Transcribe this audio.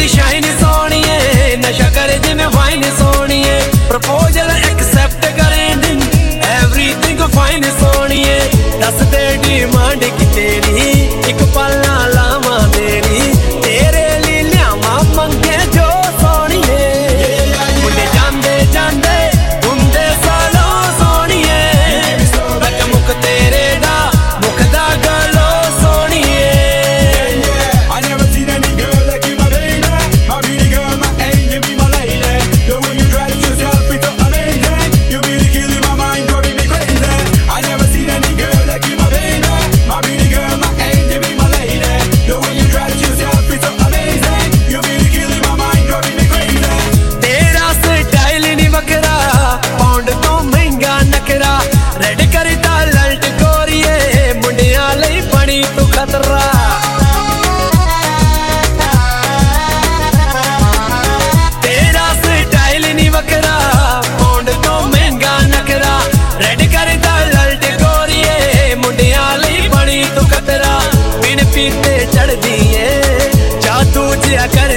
Shine सोनिए, नशा करे जिमें वाइन सोनिए, प्रपोजल एक्सेप्ट करें दिन एवरीथिंग फाइन सोनिए। दस दे डिमांड की तेरी, एक पल ना लावा तेरी, तेरे लिए लियावा मंगे जो सोनिए। मुंडे जांदे जांदे हुंदे सालो सोनिए, रक मुख तेरे दा मुख दा गलो सोनिए। I never seen any girl like you, my baby. My pretty girl, my angel, be my lady. The way you dress yourself is so amazing. You really killing my mind, driving me crazy. I never seen any girl like you, my baby. My pretty girl, my angel, be my lady. The way you dress yourself is so amazing. You really killing my mind, driving me crazy. तेरा style नहीं बकरा, pound तो महंगा नकरा, red करता लल्ट गोरिए, मुंडिया लई बनी तू खतरा। तेरा स्टाइल नहीं बकरा, पाउंड तो महंगा नकरा, रेड करता लल्ट गोरिए, मुंडिया लई बनी तू खतरा। बिन पीते चढ़ दिए जादू जिया कर